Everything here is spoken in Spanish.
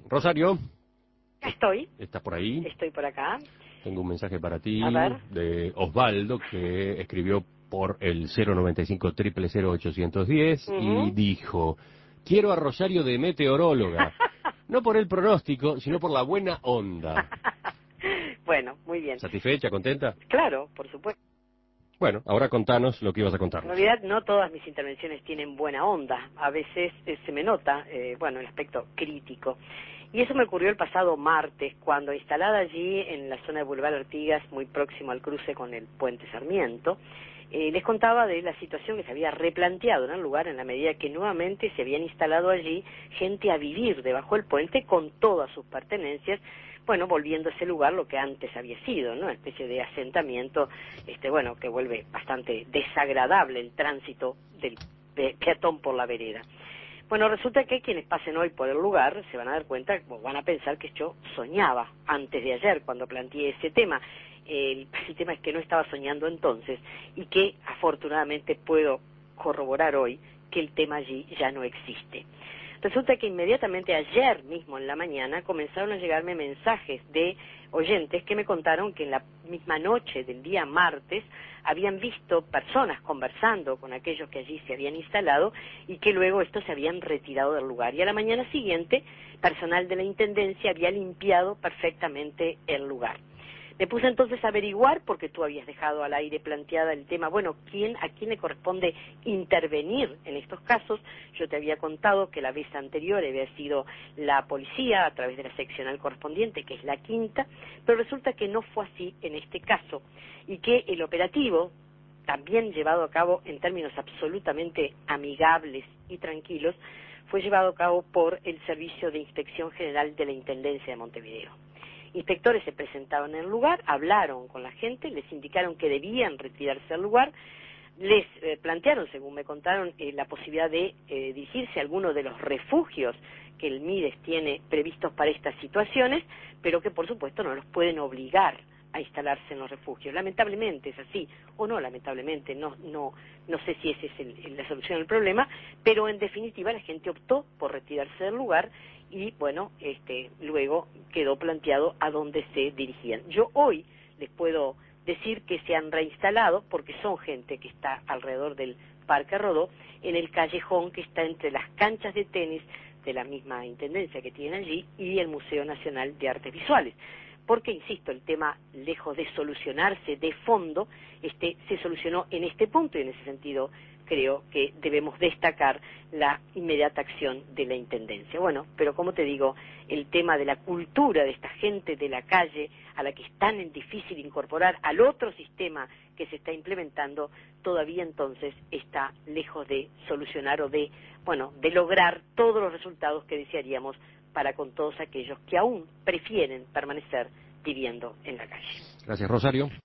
Rosario, Estoy. ¿estás por ahí? Estoy por acá. Tengo un mensaje para ti A ver. de Osvaldo, que escribió por el 095-000-810 y Ujú. dijo: quiero a Rosario de meteoróloga, no por el pronóstico, sino por la buena onda. Bueno, muy bien. ¿Satisfecha, contenta? Claro, por supuesto. Bueno, ahora contanos lo que ibas a En contarnos. realidad no todas mis intervenciones tienen buena onda. A veces se me nota, el aspecto crítico. Y eso me ocurrió el pasado martes, cuando instalada allí en la zona de Boulevard Artigas, muy próximo al cruce con el Puente Sarmiento, les contaba de la situación que se había replanteado en el lugar en la medida que nuevamente se habían instalado allí gente a vivir debajo del puente con todas sus pertenencias, bueno, volviendo a ese lugar lo que antes había sido, ¿no? Una especie de asentamiento, que vuelve bastante desagradable el tránsito del peatón por la vereda. Bueno, resulta que quienes pasen hoy por el lugar se van a dar cuenta, o van a pensar que yo soñaba antes de ayer cuando planteé ese tema. El tema es que no estaba soñando entonces y que afortunadamente puedo corroborar hoy que el tema allí ya no existe. Resulta que inmediatamente ayer mismo en la mañana comenzaron a llegarme mensajes de oyentes que me contaron que en la misma noche del día martes habían visto personas conversando con aquellos que allí se habían instalado y que luego estos se habían retirado del lugar. Y a la mañana siguiente, personal de la Intendencia había limpiado perfectamente el lugar. Me puse entonces a averiguar, porque tú habías dejado al aire planteada el tema, bueno, ¿a quién le corresponde intervenir en estos casos? Yo te había contado que la vez anterior había sido la policía a través de la seccional correspondiente, que es la quinta, pero resulta que no fue así en este caso, y que el operativo, también llevado a cabo en términos absolutamente amigables y tranquilos, fue llevado a cabo por el Servicio de Inspección General de la Intendencia de Montevideo. Inspectores se presentaron en el lugar, hablaron con la gente, les indicaron que debían retirarse del lugar, les plantearon, según me contaron, la posibilidad de dirigirse a alguno de los refugios que el MIDES tiene previstos para estas situaciones, pero que por supuesto no los pueden obligar a instalarse en los refugios. Lamentablemente es así, o no lamentablemente, no sé si esa es la solución al problema, pero en definitiva la gente optó por retirarse del lugar y bueno, luego quedó planteado a dónde se dirigían. Yo hoy les puedo decir que se han reinstalado, porque son gente que está alrededor del Parque Rodó, en el callejón que está entre las canchas de tenis de la misma intendencia que tienen allí y el Museo Nacional de Artes Visuales. Porque, insisto, el tema, lejos de solucionarse de fondo, se solucionó en este punto y en ese sentido creo que debemos destacar la inmediata acción de la Intendencia. Bueno, pero como te digo, el tema de la cultura de esta gente de la calle, a la que es tan difícil incorporar al otro sistema que se está implementando, todavía entonces está lejos de solucionar o de lograr todos los resultados que desearíamos para con todos aquellos que aún prefieren permanecer viviendo en la calle. Gracias, Rosario.